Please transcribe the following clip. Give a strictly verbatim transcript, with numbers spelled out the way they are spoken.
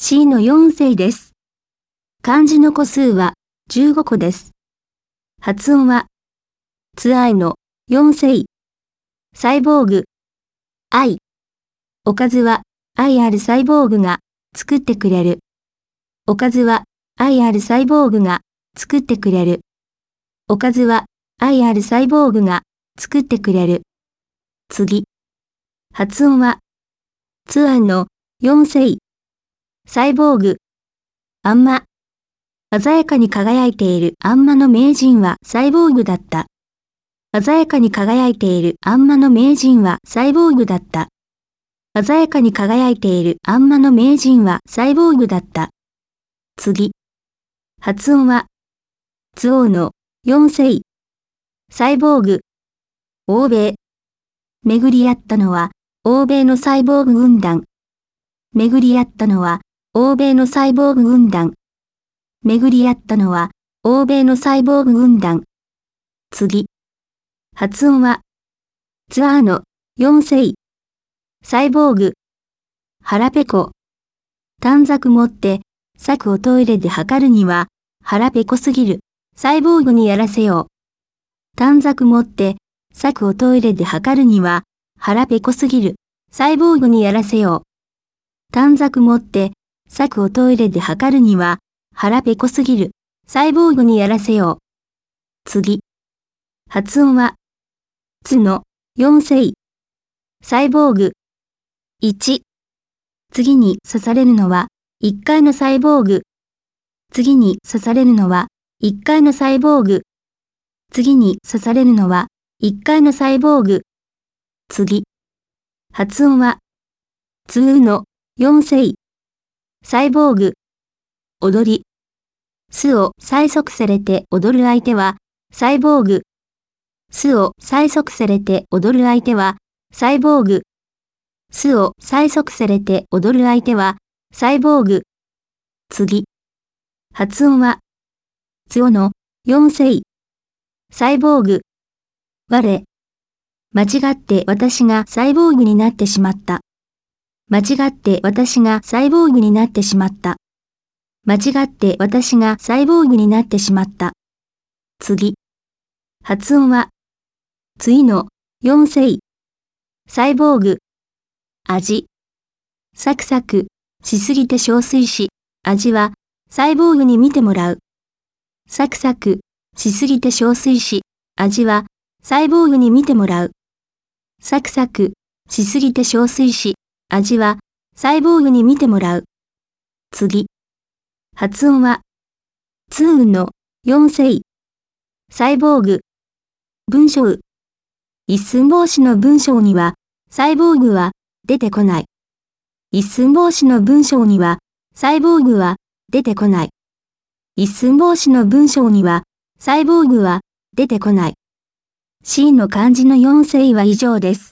C のよん世です。漢字の個数はじゅうご個です。発音は、つあいのよん世。サイボーグ、愛。おかずは愛あるサイボーグが作ってくれる。おかずは愛あるサイボーグが作ってくれる。おかずは愛あるサイボーグが作ってくれる。次。発音は、つあいのよん世。サイボーグ、あんま。鮮やかに輝いているあんまの名人はサイボーグだった。鮮やかに輝いているあんまの名人はサイボーグだった。鮮やかに輝いているあんまの名人はサイボーグだった。次。発音は、つおうのよん世。サイボーグ、欧米。巡り合ったのは、欧米のサイボーグ軍団。巡り合ったのは、欧米のサイボーグ軍団。巡り合ったのは、欧米のサイボーグ軍団。次。発音は、つあのよん世。サイボーグ、腹ペコ。短冊持って、策をトイレで測るには、腹ペコすぎる。サイボーグにやらせよう。短冊持って、策をトイレで測るには、腹ペコすぎる。サイボーグにやらせよう。短冊持って、策をトイレで測るには、腹ペコすぎる。サイボーグにやらせよう。次。発音は、つのよん世。サイボーグ、いち。次に刺されるのは、いっかいのサイボーグ。次に刺されるのは、いっかいのサイボーグ。次に刺されるのは、いっかいのサイボーグ。次。発音は、つうのよん世。サイボーグ、踊り。巣を催促されて踊る相手は、サイボーグ。巣を催促されて踊る相手は、サイボーグ。巣を催促されて踊る相手は、サイボーグ。次。発音は、つおのよん世。サイボーグ、我。間違って私がサイボーグになってしまった。間違って私がサイボーグになってしまった。間違って私がサイボーグになってしまった。次。発音は、次のよん世。サイボーグ、味。サクサクしすぎて憔悴し、味はサイボーグに見てもらう。サクサクしすぎて憔悴し、味はサイボーグに見てもらう。サクサクしすぎて憔悴し、味はサイボーグに見てもらう。次。発音は、つうのよん世。サイボーグ、文章。一寸法師の文章には、サイボーグは出てこない。一寸法師の文章には、サイボーグは出てこない。一寸法師の文章には、サイボーグは出てこない。C の漢字のよん世は以上です。